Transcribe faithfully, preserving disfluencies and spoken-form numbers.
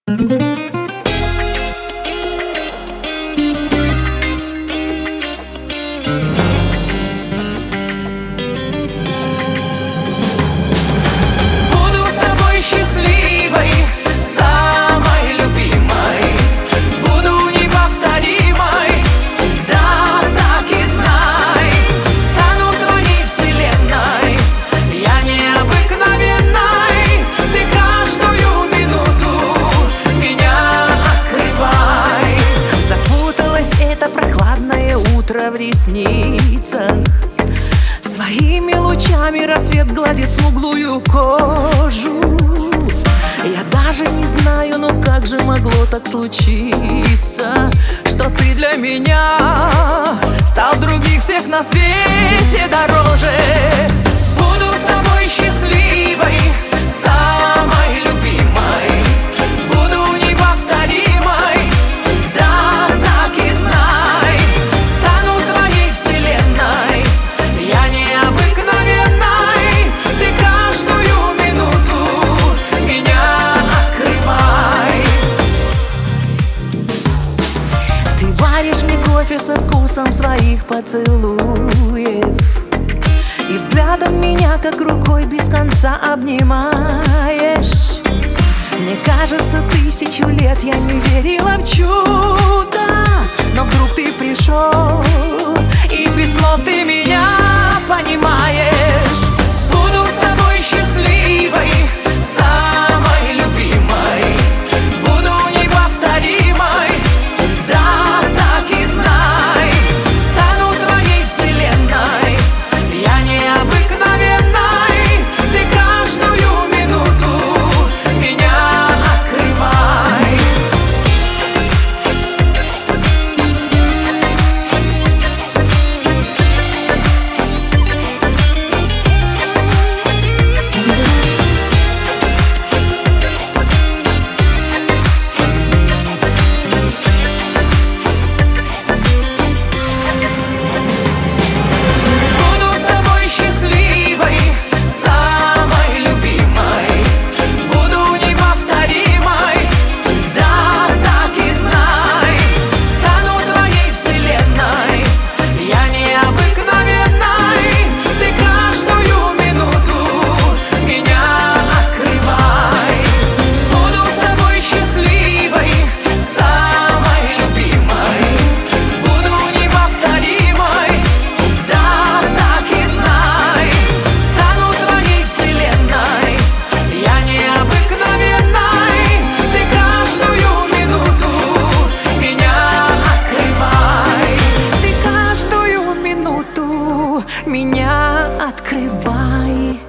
счастливой, самой любимой, буду неповторимой, всегда так и знай. Стану твоей вселенной, я необыкновенной, ты каждую минуту меня открывай. Запуталось это прохладное утро в ресницах, своими лучами рассвет гладит смуглую кожу. Я даже не знаю, но как же могло так случиться, что ты для меня стал других всех на свете дороже. Буду с тобой счастливой, самой любимой, буду неповторимой, всегда так и знай. Стану твоей вселенной, я необыкновенной, ты каждую минуту меня открывай. Ты варишь мне кофе со вкусом своих поцелуев и взглядом меня как рукой без конца обнимаешь. Мне кажется, тысячу лет я не верила в чудо, но вдруг ты пришел, и без слов ты меня понимаешь. Буду с тобой счастливой, самой любимой, буду неповторимой, всегда так и знай. Стану твоей вселенной, я необыкновенной, ты каждую минуту меня открывай. Меня открывай.